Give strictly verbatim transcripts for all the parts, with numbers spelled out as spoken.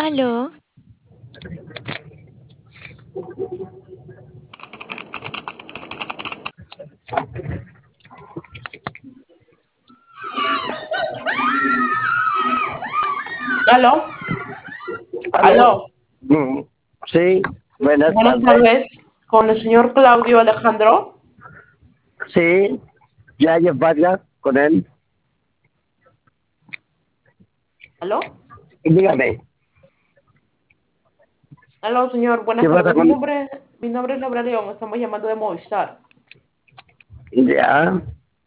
Aló, Aló, Aló. aló. Mm, Sí, buenas Buenas tardes. tardes, con el señor Claudio Alejandro. Sí, ya Jeff Vargas con él. Aló, Dígame, aló, señor. ¿qué Buenas pasa tardes. Mi con...? nombre, mi nombre es Laura León. Estamos llamando de Movistar. Ya,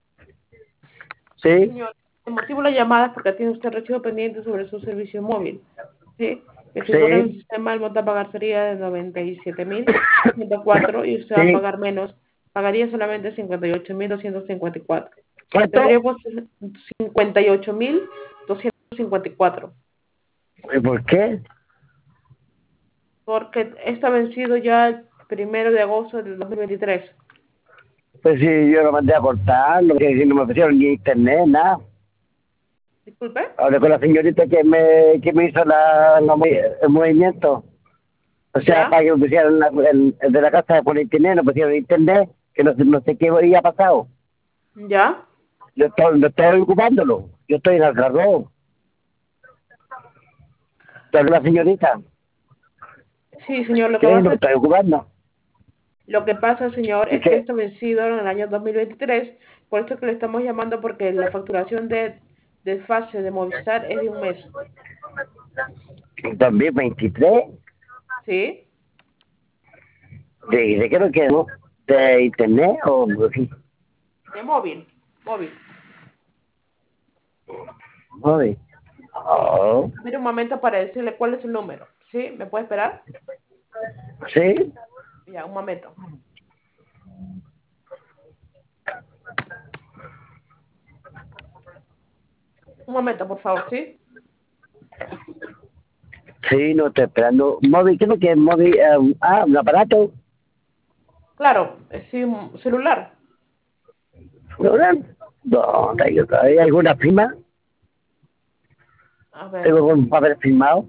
Sí, sí, señor. El motivo de la llamada es porque tiene usted recibo pendiente sobre su servicio móvil. Sí, que figura en el sí, sistema el monto a pagar sería de noventa y siete mil ciento cuatro y usted va a sí. pagar menos. Pagaría solamente cincuenta y ocho mil doscientos cincuenta y cuatro. ¿Cuánto? Tendríamos cincuenta y ocho mil doscientos cincuenta y cuatro. ¿Y por qué? Porque está vencido ya el primero de agosto del dos mil veintitrés. Pues sí, yo lo mandé a cortar, no, que si no me pusieron ni internet, nada. Disculpe. Hablé con la señorita que me, que me hizo la, la movi- el movimiento. O sea, ¿Ya? para que me pusieran la- el, el de la casa por internet, no pusieron internet, que no, sé- no sé qué había pasado. ¿Ya? Yo estoy, no estoy ocupándolo. Yo estoy en Algarrobo. Pero la señorita, Sí, señor, lo que ¿qué? No pasa, estoy ocupando. lo que pasa, señor, ¿Y es que qué? está vencido en el año dos mil veintitrés. Por eso que le estamos llamando, porque la facturación de, de fase de Movistar es de un mes. También veintitrés. ¿Sí? ¿De, de qué lo que no? ¿De internet o sí? De móvil. Móvil. Joder. Oh, Mire un momento para decirle cuál es el número. ¿Sí? ¿Me puede esperar? sí. Ya, un momento. Un momento, por favor, ¿sí? Sí, no estoy esperando. Móvil, ¿qué es lo que es móvil? Eh, ah, un aparato. Claro, es sí, un celular. ¿Verdad? No, ¿hay, hay alguna firma? A ver. ¿Tengo un papel firmado?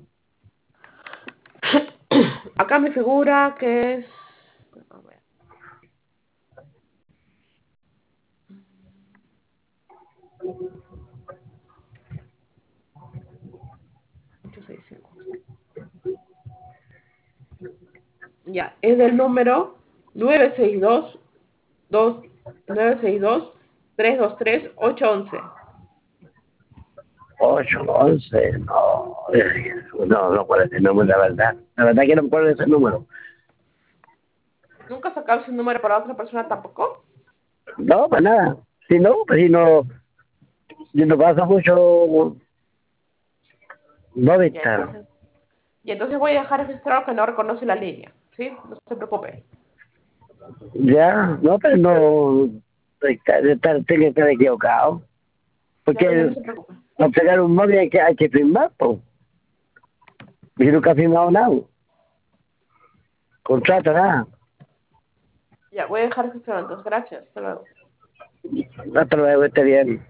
Acá me figura que es... A ver. ocho seis cinco. Ya, es del número nueve seis dos dos nueve seis dos tres dos tres ocho once. Ocho, once, no. eh, No, no puede ser número, la verdad. La verdad que no puede ser número. ¿Nunca sacaba ese número para otra persona tampoco? No, para nada. Si no, pues si no, si no pasa mucho, no Ya, está. entonces, y entonces voy a dejar registrado que no reconoce la línea, ¿sí? No se preocupe. Ya, no, pero no, está, está, tiene que estar equivocado. Ya, señor, Porque no se preocupe. para pegar un móvil hay que, hay que firmar, pues. Y nunca ha firmado nada. Contrato, nada. Ya, voy a dejar registrado entonces. Gracias. Hasta luego. Hasta luego, esté bien.